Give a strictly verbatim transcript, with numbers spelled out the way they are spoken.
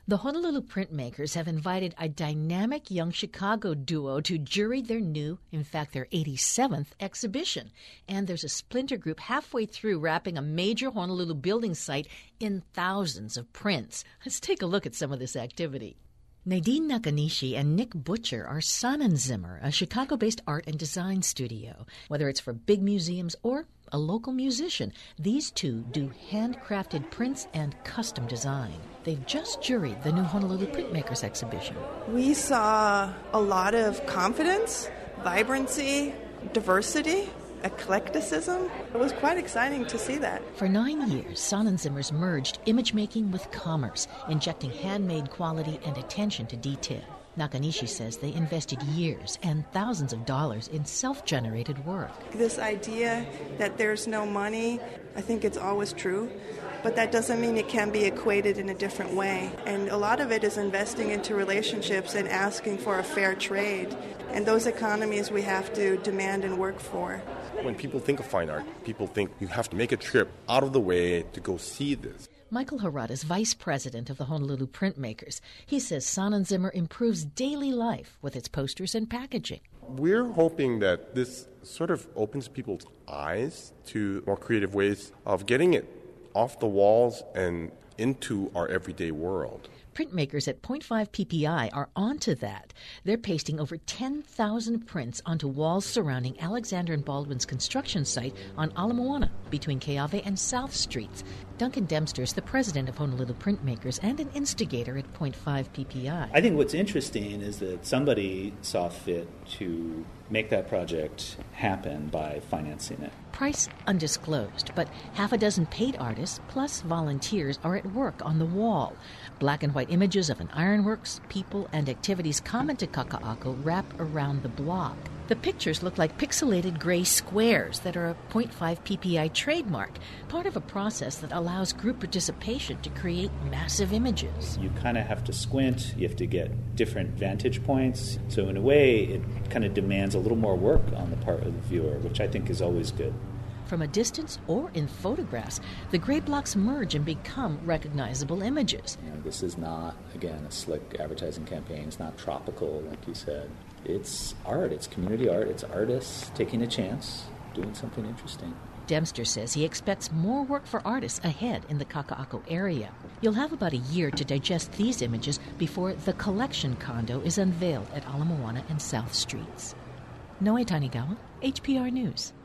The Honolulu printmakers have invited a dynamic young Chicago duo to jury their new, in fact, their eighty-seventh exhibition. And there's a splinter group halfway through wrapping a major Honolulu building site in thousands of prints. Let's take a look at some of this activity. Nadine Nakanishi and Nick Butcher are Sonnenzimmer, a Chicago-based art and design studio. Whether it's for big museums or a local musician, these two do handcrafted prints and custom design. They've just juried the new Honolulu Printmakers exhibition. We saw a lot of confidence, vibrancy, diversity, eclecticism. It was quite exciting to see that. For nine years, Sonnenzimmer's merged image-making with commerce, injecting handmade quality and attention to detail. Nakanishi says they invested years and thousands of dollars in self-generated work. This idea that there's no money, I think it's always true, but that doesn't mean it can be equated in a different way. And a lot of it is investing into relationships and asking for a fair trade. And those economies we have to demand and work for. When people think of fine art, people think you have to make a trip out of the way to go see this. Michael Harada is vice president of the Honolulu Printmakers. He says Sonnenzimmer improves daily life with its posters and packaging. We're hoping that this sort of opens people's eyes to more creative ways of getting it off the walls and into our everyday world. Printmakers at point five P P I are onto that. They're pasting over ten thousand prints onto walls surrounding Alexander and Baldwin's construction site on Ala Moana between Keawe and South Streets. Duncan Dempster is the president of Honolulu Printmakers and an instigator at point five P P I. I think what's interesting is that somebody saw fit to make that project happen by financing it. Price undisclosed, but half a dozen paid artists plus volunteers are at work on the wall. Black and white images of an ironworks, people, and activities common to Kaka'ako wrap around the block. The pictures look like pixelated gray squares that are a point five P P I trademark, part of a process that allows group participation to create massive images. You kind of have to squint, you have to get different vantage points, so in a way it kind of demands a little more work on the part of the viewer, which I think is always good. From a distance or in photographs, the gray blocks merge and become recognizable images. You know, this is not, again, a slick advertising campaign. It's not tropical, like you said. It's art. It's community art. It's artists taking a chance, doing something interesting. Dempster says he expects more work for artists ahead in the Kaka'ako area. You'll have about a year to digest these images before the collection condo is unveiled at Ala Moana and South Streets. Noe Tanigawa, H P R News.